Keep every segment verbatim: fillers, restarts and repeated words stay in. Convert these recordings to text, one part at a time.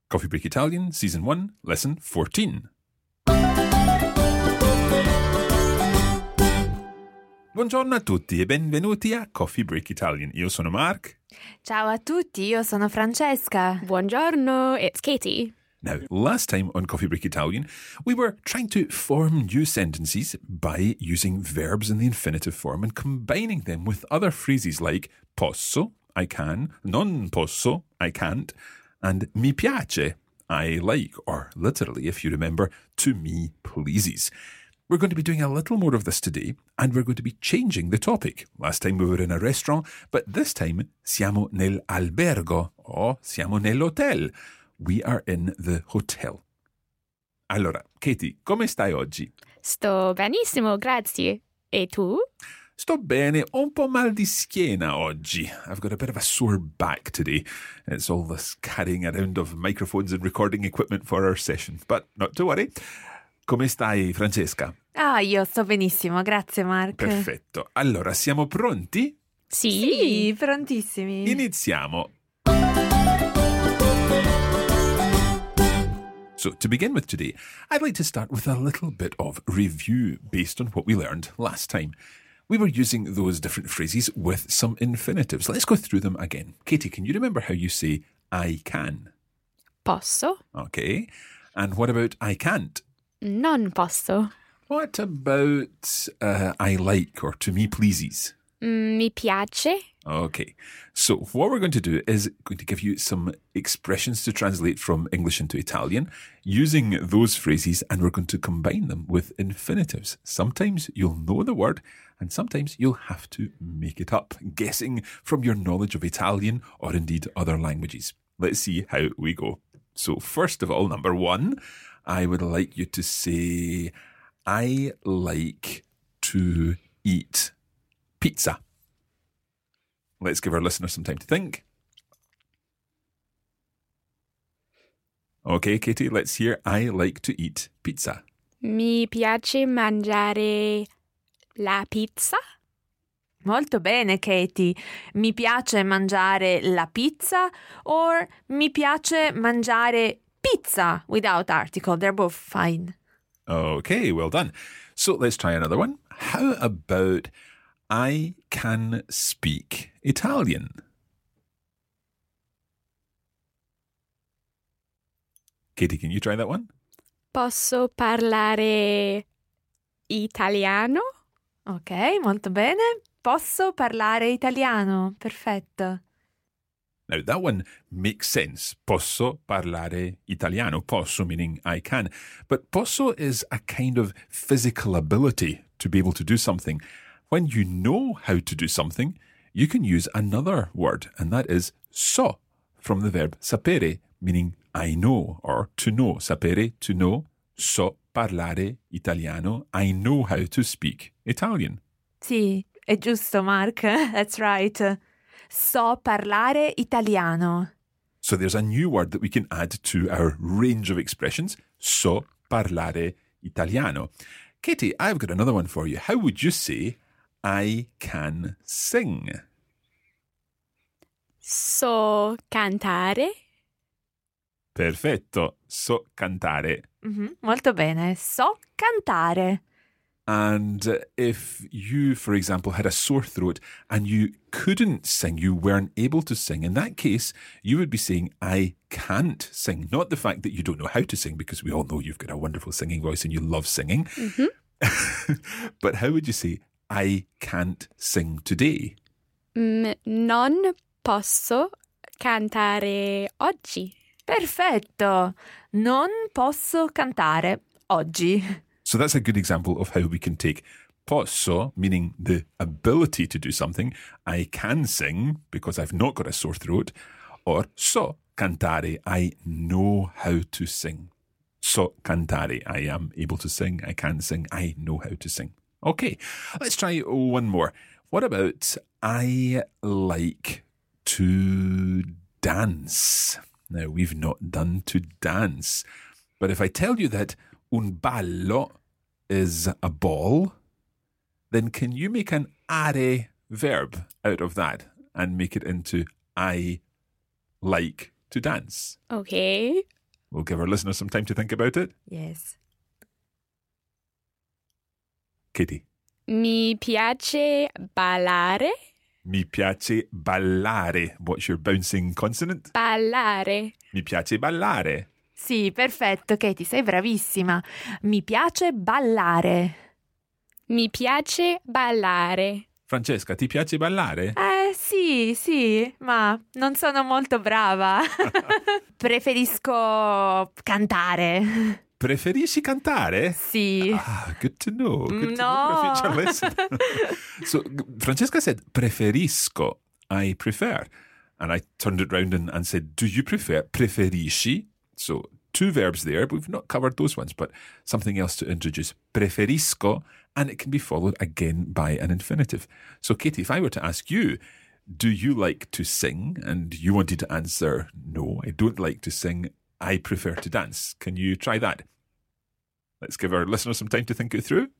Coffee Break Italian, Season one, Lesson fourteen. Buongiorno a tutti e benvenuti a Coffee Break Italian. Io sono Mark. Ciao a tutti, io sono Francesca. Buongiorno, it's Katie. Now, last time on Coffee Break Italian, we were trying to form new sentences by using verbs in the infinitive form and combining them with other phrases like posso, I can, non posso, I can't, and mi piace, I like, or literally, if you remember, to me pleases. We're going to be doing a little more of this today, and we're going to be changing the topic. Last time we were in a restaurant, but this time siamo nell'albergo, or siamo nell'hotel. We are in the hotel. Allora, Katie, come stai oggi? Sto benissimo, grazie. E tu? Sto bene, ho un po' mal di schiena oggi. I've got a bit of a sore back today. It's all this carrying around of microphones and recording equipment for our session. But not to worry. Come stai, Francesca? Ah, io sto benissimo, grazie Mark. Perfetto. Allora, siamo pronti? Sì. Sì, prontissimi. Iniziamo. So, to begin with today, I'd like to start with a little bit of review based on what we learned last time. We were using those different phrases with some infinitives. Let's go through them again. Katie, can you remember how you say I can? Posso? Okay. And what about I can't? Non posso. What about uh, I like or to me pleases? Mm, mi piace? Okay, so what we're going to do is going to give you some expressions to translate from English into Italian using those phrases, and we're going to combine them with infinitives. Sometimes you'll know the word and sometimes you'll have to make it up, guessing from your knowledge of Italian or indeed other languages. Let's see how we go. So first of all, number one, I would like you to say, I like to eat pizza. Let's give our listeners some time to think. Okay, Katie, let's hear I like to eat pizza. Mi piace mangiare la pizza? Molto bene, Katie. Mi piace mangiare la pizza or mi piace mangiare pizza without article. They're both fine. Okay, well done. So let's try another one. How about I can speak Italian? Katie, can you try that one? Posso parlare italiano? Ok, molto bene. Posso parlare italiano. Perfetto. Now, that one makes sense. Posso parlare italiano. Posso meaning I can. But posso is a kind of physical ability to be able to do something. When you know how to do something, you can use another word, and that is so, from the verb sapere, meaning I know, or to know. Sapere, to know. So parlare italiano. I know how to speak Italian. Sì, è giusto, Mark. That's right. So parlare italiano. So there's a new word that we can add to our range of expressions. So parlare italiano. Katie, I've got another one for you. How would you say I can sing? So cantare? Perfetto. So cantare. Mm-hmm. Molto bene. So cantare. And uh, if you, for example, had a sore throat and you couldn't sing, you weren't able to sing, in that case, you would be saying, I can't sing. Not the fact that you don't know how to sing, because we all know you've got a wonderful singing voice and you love singing. Mm-hmm. But how would you say, I can't sing today? Mm, non posso cantare oggi. Perfetto. Non posso cantare oggi. So that's a good example of how we can take posso, meaning the ability to do something. I can sing because I've not got a sore throat. Or so cantare, I know how to sing. So cantare, I am able to sing. I can sing. I know how to sing. Okay, let's try one more. What about I like to dance? Now, we've not done to dance. But if I tell you that un ballo is a ball, then can you make an are verb out of that and make it into I like to dance? Okay. We'll give our listeners some time to think about it. Yes. Katie. Mi piace ballare. Mi piace ballare. What's your bouncing consonant? Ballare. Mi piace ballare. Sì, perfetto, Katie, sei bravissima. Mi piace ballare. Mi piace ballare. Francesca, ti piace ballare? Eh, sì, sì, ma non sono molto brava. Preferisco cantare. Preferisci cantare? Sì. Ah, good to know. Good to No. know for a future lesson. So, Francesca said, preferisco. I prefer. And I turned it round and, and said, do you prefer? Preferisci. So, two verbs there. We've not covered those ones, but something else to introduce. Preferisco. And it can be followed again by an infinitive. So, Katie, if I were to ask you, do you like to sing? And you wanted to answer, no, I don't like to sing. I prefer to dance. Can you try that? Let's give our listeners some time to think it through.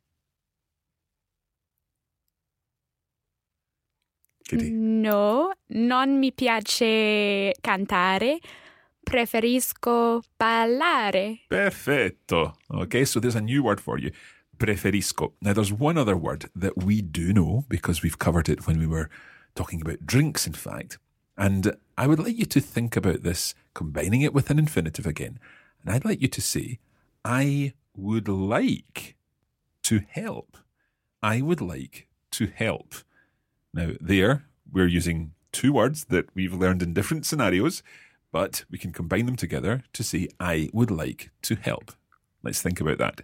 Katie. No, non mi piace cantare. Preferisco ballare. Perfetto. Okay, so there's a new word for you. Preferisco. Now, there's one other word that we do know because we've covered it when we were talking about drinks, in fact. And I would like you to think about this, combining it with an infinitive again. And I'd like you to say, I would like to help. I would like to help. Now, there, we're using two words that we've learned in different scenarios, but we can combine them together to say, I would like to help. Let's think about that.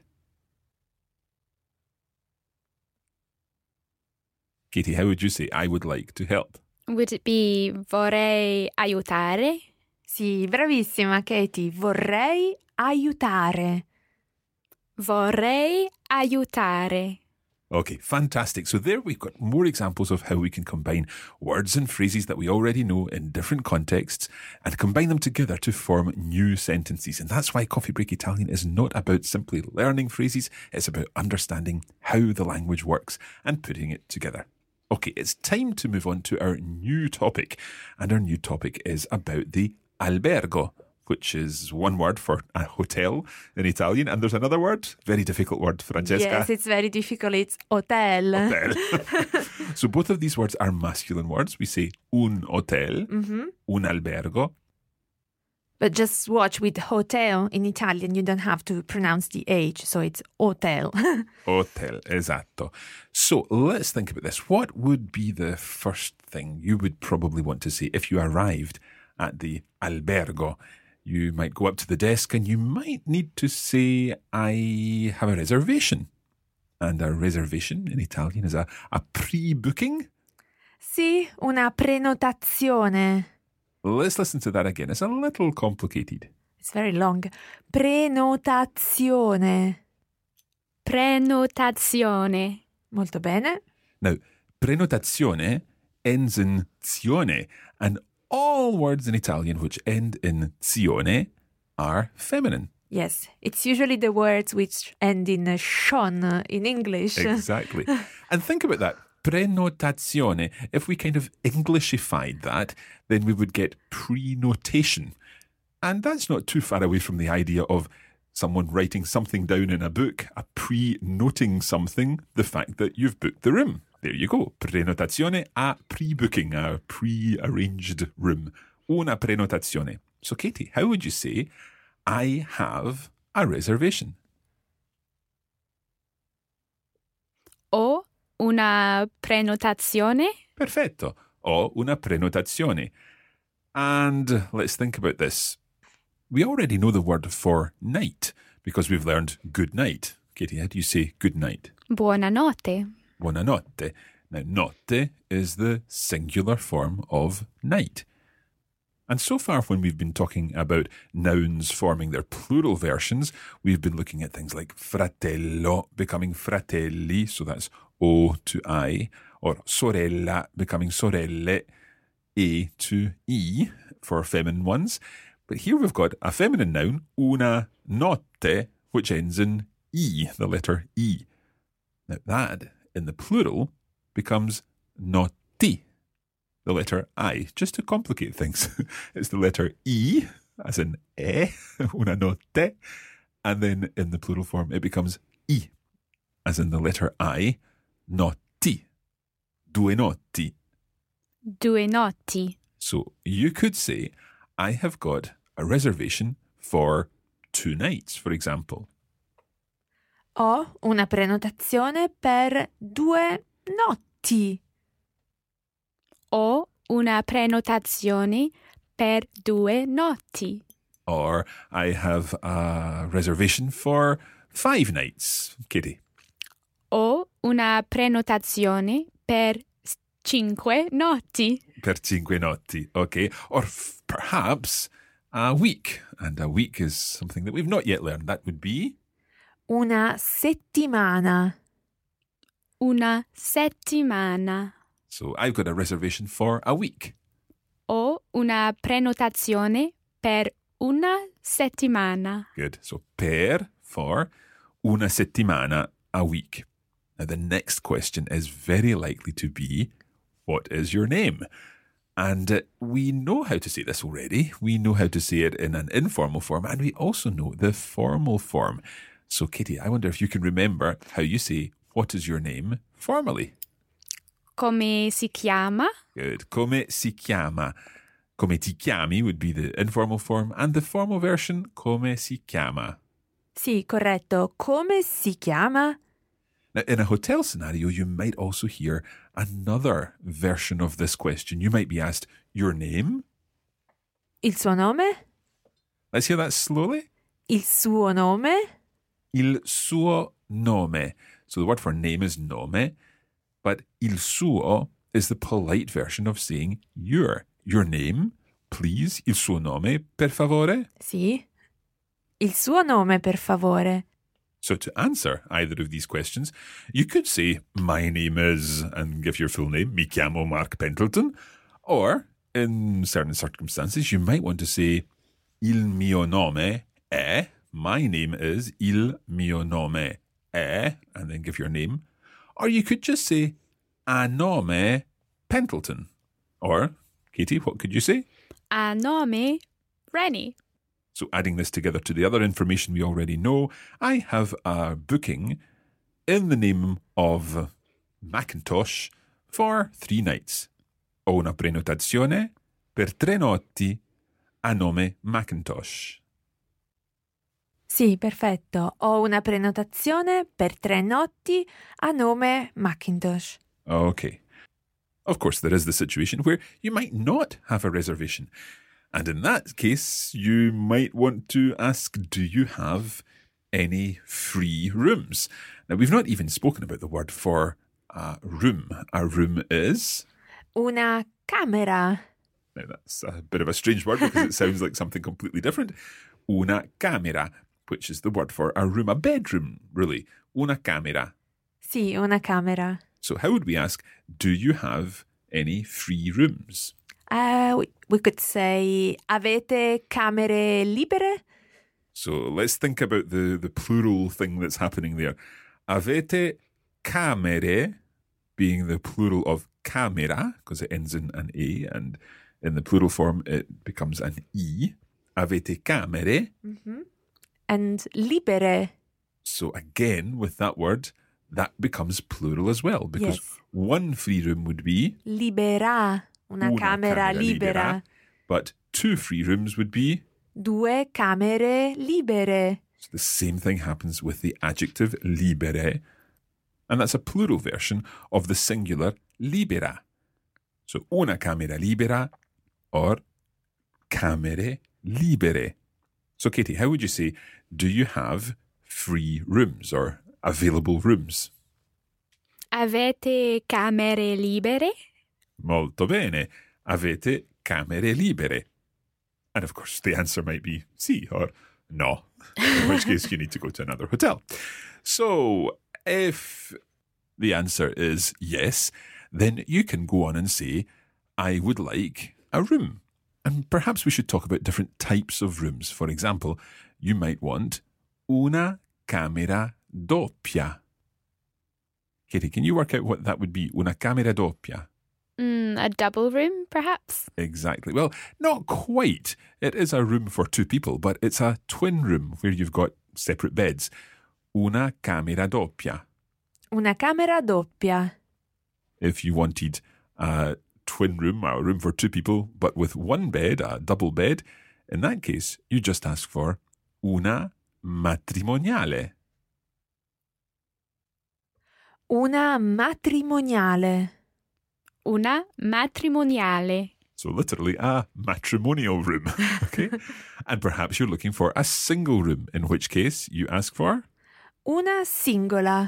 Katie, how would you say, I would like to help? Would it be vorrei aiutare? Sì, bravissima, Katie. Vorrei aiutare. Vorrei aiutare. Okay, fantastic. So there we've got more examples of how we can combine words and phrases that we already know in different contexts and combine them together to form new sentences. And that's why Coffee Break Italian is not about simply learning phrases. It's about understanding how the language works and putting it together. Okay, it's time to move on to our new topic. And our new topic is about the albergo, which is one word for a hotel in Italian. And there's another word, very difficult word, Francesca. Yes, it's very difficult. It's hotel. Hotel. So both of these words are masculine words. We say un hotel, Mm-hmm. un albergo. But just watch with hotel in Italian, you don't have to pronounce the H, so it's hotel. Hotel, esatto. So let's think about this. What would be the first thing you would probably want to say if you arrived at the albergo? You might go up to the desk and you might need to say, I have a reservation. And a reservation in Italian is a, a pre-booking. Sì, una prenotazione. Let's listen to that again. It's a little complicated. It's very long. Prenotazione. Prenotazione. Molto bene. Now, prenotazione ends in zione, and all words in Italian which end in zione are feminine. Yes, it's usually the words which end in a shon in English. Exactly. And think about that. Prenotazione. If we kind of Englishified that, then we would get prenotation. And that's not too far away from the idea of someone writing something down in a book, a pre-noting something, the fact that you've booked the room. There you go. Prenotazione, a pre-booking, a pre-arranged room. Una prenotazione. So, Katie, how would you say, I have a reservation? Ho una prenotazione. Perfetto. Ho una prenotazione. And let's think about this. We already know the word for night because we've learned good night. Katie, how do you say good night? Buonanotte. Buonanotte. Now, notte is the singular form of night. And so far, when we've been talking about nouns forming their plural versions, we've been looking at things like fratello becoming fratelli, so that's O to I, or sorella becoming sorelle, E to E for feminine ones. But here we've got a feminine noun, una notte, which ends in E, the letter E. Now that, in the plural, becomes notti, the letter I. Just to complicate things, it's the letter E, as in e, una notte. And then in the plural form, it becomes I, as in the letter I, notti, due notti. Due notti. So you could say, I have got a reservation for two nights, for example. Ho una prenotazione per due notti. Ho una prenotazione per due notti. Or I have a reservation for five nights, Katie. Ho una prenotazione per cinque notti. Per cinque notti, okay. Or f- perhaps a week. And a week is something that we've not yet learned. That would be... Una settimana. Una settimana. So I've got a reservation for a week. Ho una prenotazione per una settimana. Good. So per, for, una settimana, a week. Now the next question is very likely to be, what is your name? And uh, we know how to say this already. We know how to say it in an informal form, and we also know the formal form. So Katie, I wonder if you can remember how you say, what is your name, formally? Come si chiama? Good. Come si chiama? Come ti chiami would be the informal form, and the formal version, come si chiama? Sì, corretto. Come si chiama? Now, in a hotel scenario, you might also hear another version of this question. You might be asked, your name? Il suo nome? Let's hear that slowly. Il suo nome? Il suo nome. So the word for name is nome, but il suo is the polite version of saying your. Your name, please. Il suo nome, per favore. Sì. Il suo nome, per favore. So to answer either of these questions, you could say, my name is, and give your full name, mi chiamo Mark Pendleton. Or, in certain circumstances, you might want to say, il mio nome è, my name is, il mio nome è, and then give your name. Or you could just say, a nome Pendleton. Or, Katie, what could you say? A nome Rennie. So adding this together to the other information we already know, I have a booking in the name of Macintosh for three nights. Ho una prenotazione per tre notti a nome Macintosh. Sì, perfetto. Ho una prenotazione per tre notti a nome Macintosh. Okay. Of course, there is the situation where you might not have a reservation. And in that case, you might want to ask, do you have any free rooms? Now, we've not even spoken about the word for a room. A room is... Una camera. Now, that's a bit of a strange word because it sounds like something completely different. Una camera, which is the word for a room, a bedroom, really. Una camera. Sì, una camera. So how would we ask, do you have any free rooms? Uh, we, we could say, avete camere libere? So let's think about the, the plural thing that's happening there. Avete camere, being the plural of camera, because it ends in an A, and in the plural form it becomes an I. Avete camere. Mm-hmm. And libere. So again, with that word, that becomes plural as well, because Yes. one free room would be Libera. Una, una camera, libera. But two free rooms would be... Due camere libere. So the same thing happens with the adjective libere, and that's a plural version of the singular libera. So una camera libera or camere libere. So Katie, how would you say, do you have free rooms or available rooms? Avete camere libere? Molto bene. Avete camere libere? And of course, the answer might be sì or no, in which case you need to go to another hotel. So if the answer is yes, then you can go on and say, I would like a room. And perhaps we should talk about different types of rooms. For example, you might want una camera doppia. Katie, can you work out what that would be? Una camera doppia. Mm, a double room, perhaps? Exactly. Well, not quite. It is a room for two people, but it's a twin room where you've got separate beds. Una camera doppia. Una camera doppia. If you wanted a twin room, a room for two people, but with one bed, a double bed, in that case, you just ask for una matrimoniale. Una matrimoniale. Una matrimoniale. So literally a matrimonial room, okay? And perhaps you're looking for a single room, in which case you ask for Una singola.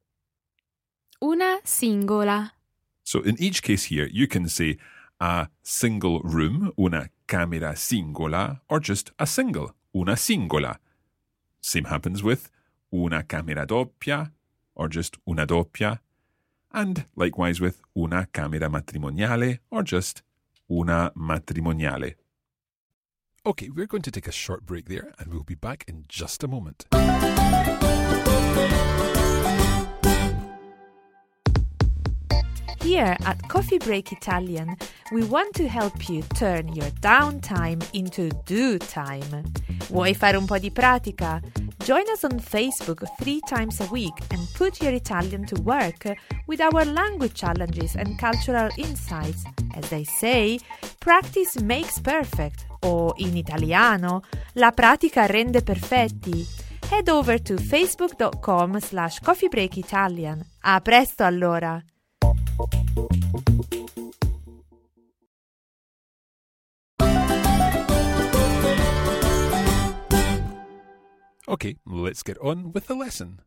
Una singola. So in each case here, you can say a single room, una camera singola, or just a single, una singola. Same happens with una camera doppia, or just una doppia. And likewise with una camera matrimoniale, or just una matrimoniale. Okay, we're going to take a short break there, and we'll be back in just a moment. Here at Coffee Break Italian, we want to help you turn your downtime into do time. Vuoi fare un po' di pratica? Join us on Facebook three times a week and put your Italian to work with our language challenges and cultural insights. As they say, practice makes perfect, o in italiano, la pratica rende perfetti. Head over to facebook.com slash coffeebreakitalian. A presto allora! Okay, let's get on with the lesson.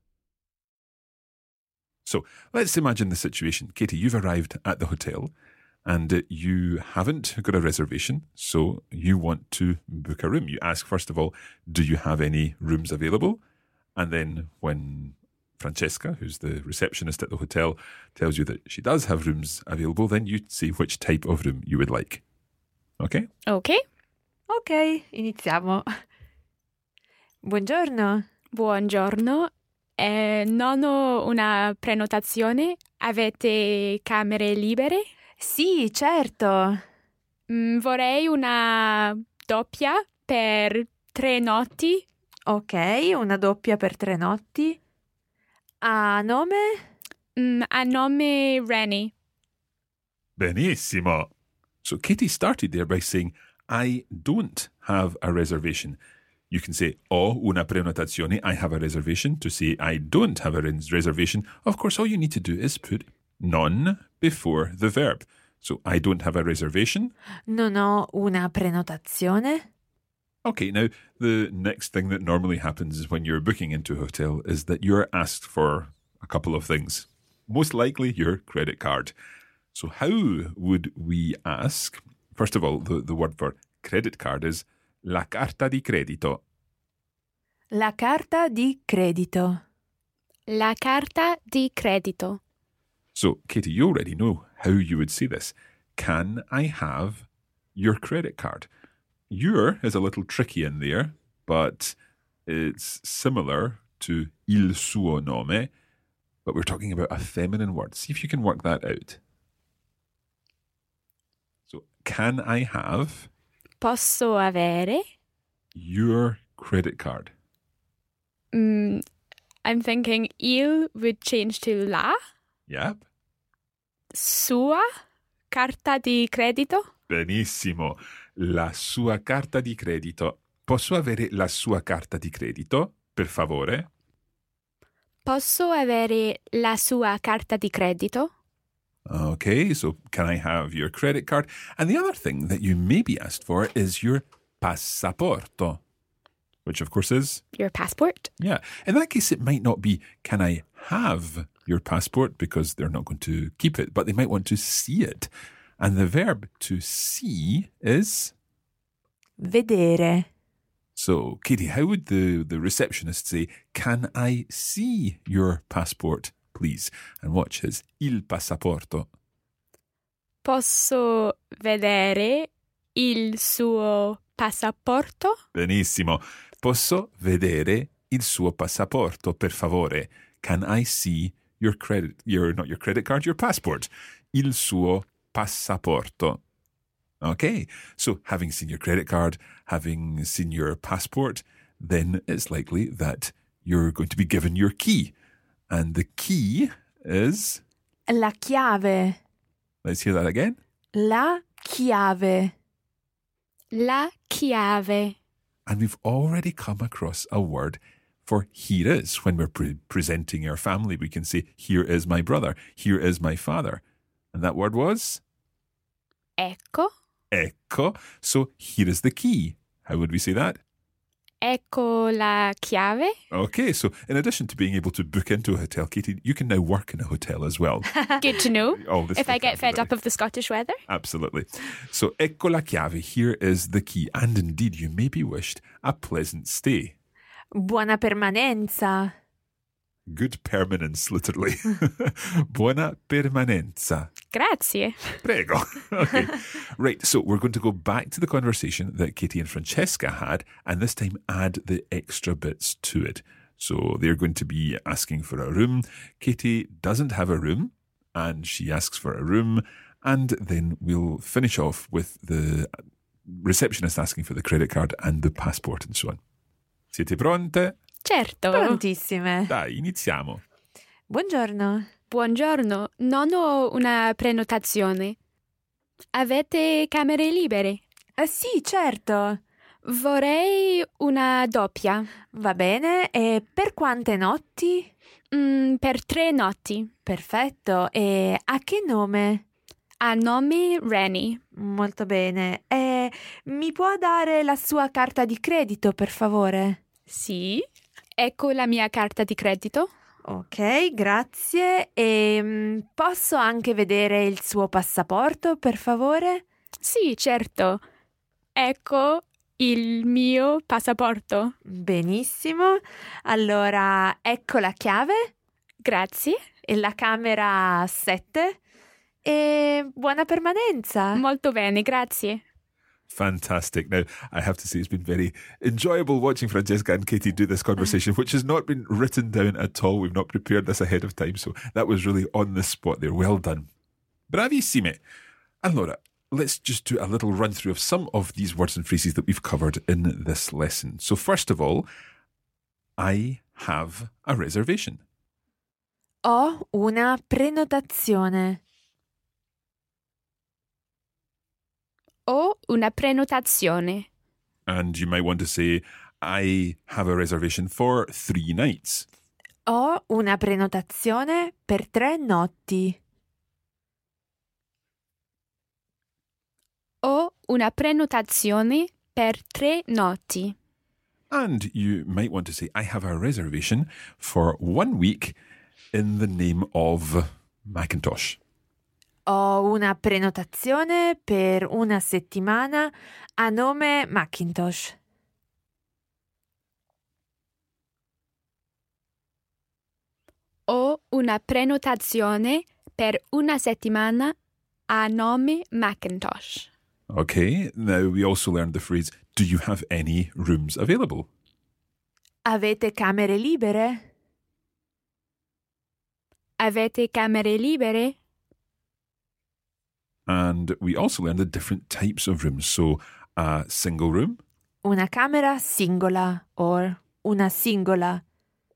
So, let's imagine the situation. Katie, you've arrived at the hotel and uh, you haven't got a reservation, so you want to book a room. You ask, first of all, do you have any rooms available? And then when Francesca, who's the receptionist at the hotel, tells you that she does have rooms available, then you say which type of room you would like. Okay? Ok. Ok, iniziamo. Buongiorno. Buongiorno. Eh, non ho una prenotazione. Avete camere libere? Sì, certo. Mm, vorrei una doppia per tre notti. Ok, una doppia per tre notti. A nome? Mm, a nome Rennie. Benissimo. So Katie started there by saying, I don't have a reservation. You can say, ho una prenotazione, I have a reservation. To say, I don't have a res- reservation, of course, all you need to do is put non before the verb. So, I don't have a reservation. Non ho una prenotazione. Okay, now, the next thing that normally happens is when you're booking into a hotel is that you're asked for a couple of things. Most likely, your credit card. So, how would we ask? First of all, the, the word for credit card is la carta di credito. La carta di credito. La carta di credito. So, Katie, you already know how you would say this. Can I have your credit card? Your is a little tricky in there, but it's similar to il suo nome, but we're talking about a feminine word. See if you can work that out. So, can I have Posso avere? your credit card? Mm, I'm thinking il would change to la. Yep. Sua carta di credito? Benissimo. La sua carta di credito. Posso avere la sua carta di credito, per favore? Posso avere la sua carta di credito? Okay, so can I have your credit card? And the other thing that you may be asked for is your passaporto, which of course is... Your passport? Yeah. In that case, it might not be, can I have your passport? Because they're not going to keep it, but they might want to see it. And the verb to see is... Vedere. So, Katie, how would the, the receptionist say, can I see your passport, please? And watch his il passaporto. Posso vedere il suo passaporto? Benissimo. Posso vedere il suo passaporto, per favore? Can I see your credit, your, not your credit card, your passport? Il suo passaporto. Okay, so having seen your credit card, having seen your passport, then it's likely that you're going to be given your key. And the key is... La chiave. Let's hear that again. La chiave. La chiave. And we've already come across a word for here is. When we're pre- presenting our family, we can say, here is my brother, here is my father. And that word was? Ecco. Ecco. So here is the key. How would we say that? Ecco la chiave. Okay, so in addition to being able to book into a hotel, Katie, you can now work in a hotel as well. Good to know. All this If I get fed vocabulary. up of the Scottish weather. Absolutely. So, ecco la chiave, here is the key. And indeed, you may be wished a pleasant stay. Buona permanenza. Good permanence, literally. Buona permanenza. Grazie. Prego. Okay. Right, so we're going to go back to the conversation that Katie and Francesca had, and this time add the extra bits to it. So they're going to be asking for a room. Katie doesn't have a room, and she asks for a room, and then we'll finish off with the receptionist asking for the credit card and the passport and so on. Siete pronte? Certo. Prontissime. Dai, iniziamo. Buongiorno. Buongiorno, non ho una prenotazione. Avete camere libere? Eh, sì, certo. Vorrei una doppia. Va bene. E per quante notti? Mm, per tre notti. Perfetto. E a che nome? A nome Reni. Molto bene. E mi può dare la sua carta di credito, per favore? Sì. Ecco la mia carta di credito. Ok, grazie. E mm, posso anche vedere il suo passaporto, per favore? Sì, certo. Ecco il mio passaporto. Benissimo. Allora, ecco la chiave Grazie. e la camera sette. E buona permanenza. Molto bene, grazie. Fantastic. Now, I have to say it's been very enjoyable watching Francesca and Katie do this conversation, which has not been written down at all. We've not prepared this ahead of time, so that was really on the spot there. Well done. Bravissime. Allora, let's just do a little run through of some of these words and phrases that we've covered in this lesson. So first of all, I have a reservation. Ho una prenotazione. Ho una prenotazione. And you might want to say, I have a reservation for three nights. Ho una prenotazione per tre notti. Ho una prenotazione per tre notti. And you might want to say, I have a reservation for one week in the name of Macintosh. Ho una prenotazione per una settimana a nome Macintosh. Ho una prenotazione per una settimana a nome Macintosh. Okay, now we also learned the phrase, do you have any rooms available? Avete camere libere? Avete camere libere? And we also learned the different types of rooms. So a single room, Una camera singola or una singola.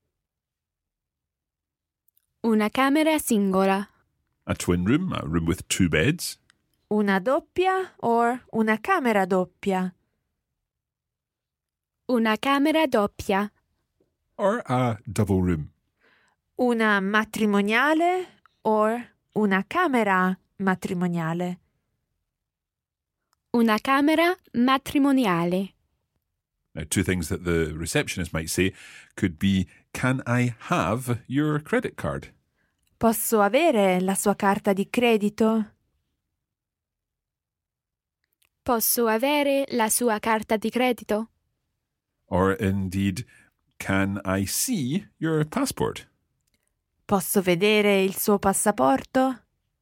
Una camera singola. a twin room, a room with two beds, Una doppia or una camera doppia. Una camera doppia. or a double room. Una matrimoniale or una camera matrimoniale. Una camera matrimoniale. Now, two things that the receptionist might say could be, can I have your credit card? Posso avere la sua carta di credito? Posso avere la sua carta di credito? Or indeed, can I see your passport? Posso vedere il suo passaporto?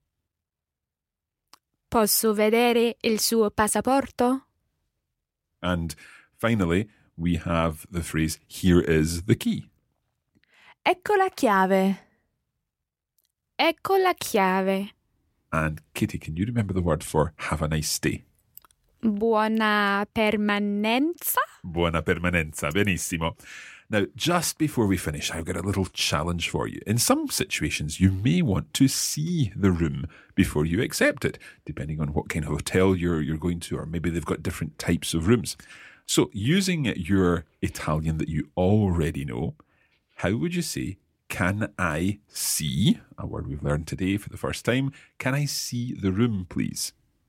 Posso vedere il suo passaporto? And finally, we have the phrase, here is the key. Ecco la chiave. Ecco la chiave. And Katie, can you remember the word for have a nice stay? Buona permanenza. Buona permanenza. Benissimo. Now, just before we finish, I've got a little challenge for you. In some situations, you may want to see the room before you accept it, depending on what kind of hotel you're, you're going to, or maybe they've got different types of rooms. So, using your Italian that you already know, how would you say, can I see, a word we've learned today for the first time, can I see the room, please?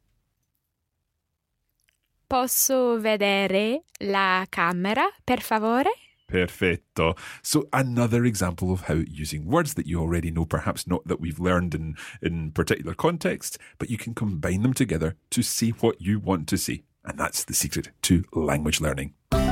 Posso vedere la camera, per favore? Perfetto. So another example of how using words that you already know, perhaps not that we've learned in, in particular context, but you can combine them together to say what you want to say. And that's the secret to language learning.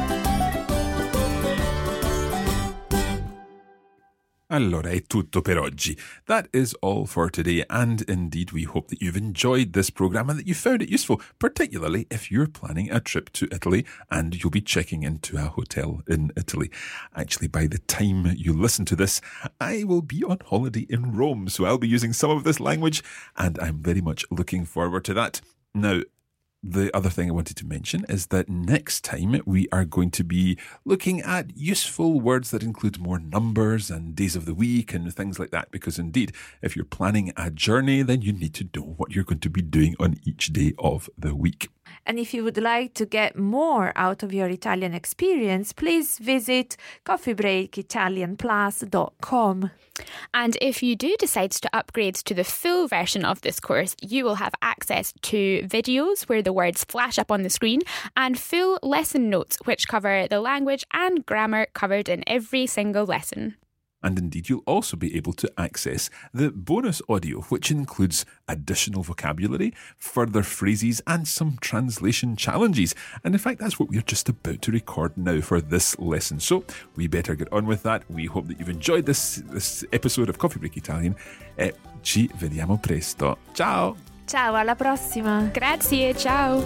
Allora, è tutto per oggi. That is all for today, and indeed we hope that you've enjoyed this programme and that you found it useful, particularly if you're planning a trip to Italy and you'll be checking into a hotel in Italy. Actually, by the time you listen to this, I will be on holiday in Rome, so I'll be using some of this language, and I'm very much looking forward to that. Now, the other thing I wanted to mention is that next time we are going to be looking at useful words that include more numbers and days of the week and things like that. Because indeed, if you're planning a journey, then you need to know what you're going to be doing on each day of the week. And if you would like to get more out of your Italian experience, please visit coffee break italian plus dot com. And if you do decide to upgrade to the full version of this course, you will have access to videos where the words flash up on the screen and full lesson notes which cover the language and grammar covered in every single lesson. And indeed, you'll also be able to access the bonus audio, which includes additional vocabulary, further phrases, and some translation challenges. And in fact, that's what we're just about to record now for this lesson. So we better get on with that. We hope that you've enjoyed this, this episode of Coffee Break Italian. E ci vediamo presto. Ciao! Ciao, alla prossima! Grazie, ciao!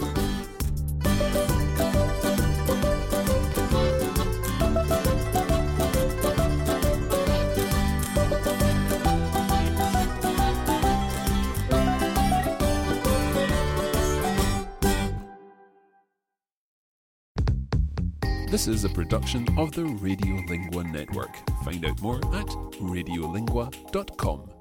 This is a production of the Radiolingua Network. Find out more at radiolingua dot com.